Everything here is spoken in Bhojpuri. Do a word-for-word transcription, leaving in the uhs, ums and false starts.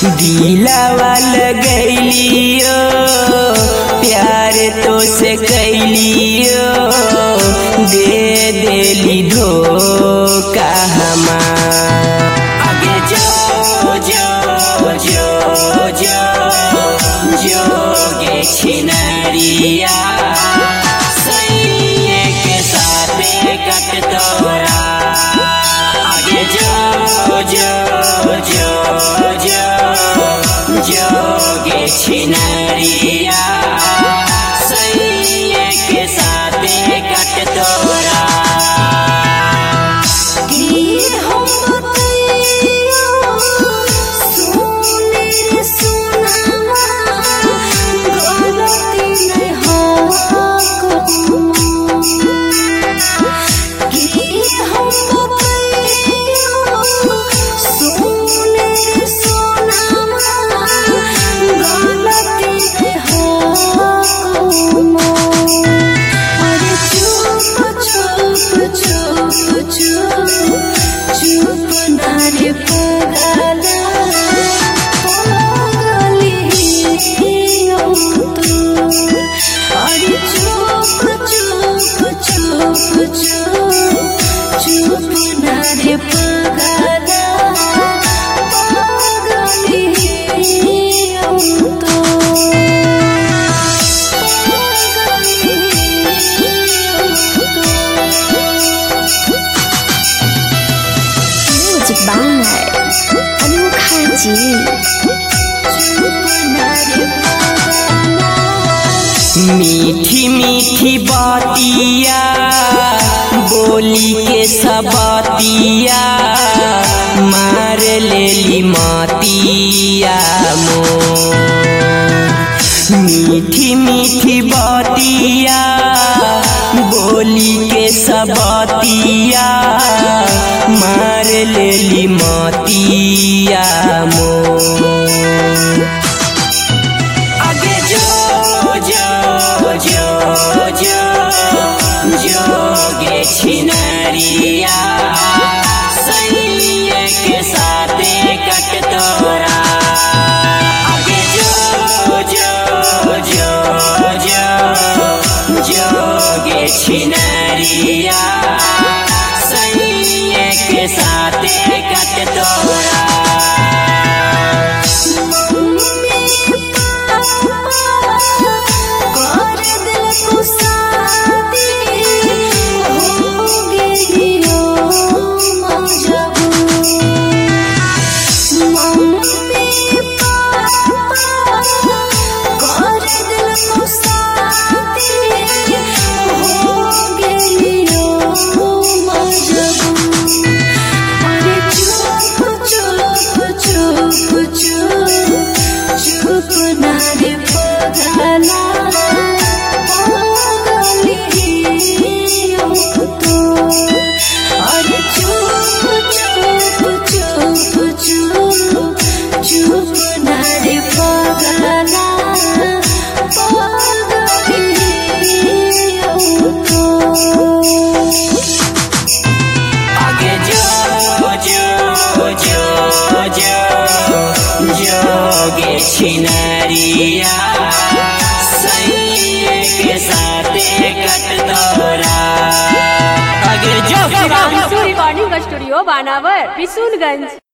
दिलावा लगैलियो प्यार तो से कैलियो दे देली धोखा हमार। आगे जो जो जो जो जोगे छिनरिया सैये के साथे कट तोरा। आगे जो जो जो जो जोगे छिनरिया सैये के साथे कट तोरा। मीठी मीठी बातिया बोली के सबतिया मार लेली मातिया मोर। मीठी मीठी बातिया बोली के सबतिया मार लेली मातिया मोर। आगे जो जो जो जो जोगे छिनरिया सैये के साथे कट तोरा। आगे जो जो जो जो जोगे छिनरिया सैये के साथे कट तोरा। जोगे छिनरिया सैये के साथे कट तोरा। आगे जो रिकॉर्डिंग स्टूडियो बानावर बिशुनगंज।